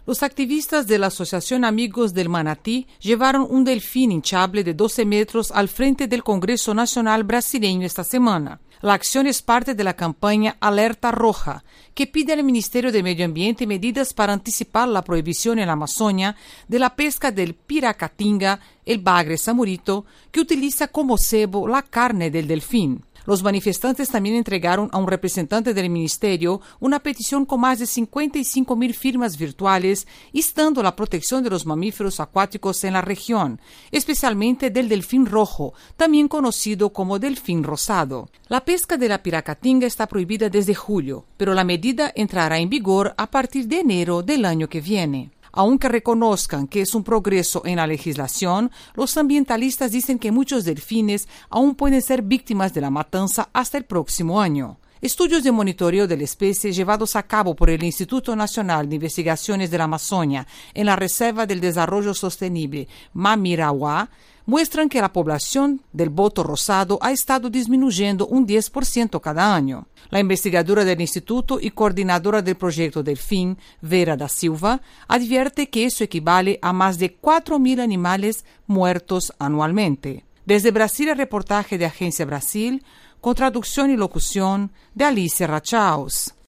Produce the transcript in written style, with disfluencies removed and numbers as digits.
Los activistas de la Asociación Amigos del Manatí llevaron un delfín hinchable de 12 metros al frente del Congreso Nacional brasileño esta semana. La acción es parte de la campaña Alerta Roja, que pide al Ministerio de Medio Ambiente medidas para anticipar la prohibición en la Amazonia de la pesca del piracatinga, el bagre samurito, que utiliza como cebo la carne del delfín. Los manifestantes también entregaron a un representante del ministerio una petición con más de 55,000 firmas virtuales instando la protección de los mamíferos acuáticos en la región, especialmente del delfín rojo, también conocido como delfín rosado. La pesca de la piracatinga está prohibida desde julio, pero la medida entrará en vigor a partir de enero del año que viene. Aunque reconozcan que es un progreso en la legislación, los ambientalistas dicen que muchos delfines aún pueden ser víctimas de la matanza hasta el próximo año. Estudios de monitoreo de la especie llevados a cabo por el Instituto Nacional de Investigaciones de la Amazonia en la Reserva del Desarrollo Sostenible Mamirauá muestran que la población del boto rosado ha estado disminuyendo un 10% cada año. La investigadora del instituto y coordinadora del proyecto Delfín, Vera da Silva, advierte que eso equivale a más de 4,000 animales muertos anualmente. Desde Brasil, el reportaje de Agencia Brasil, con traducción y locución de Alicia Rachaus.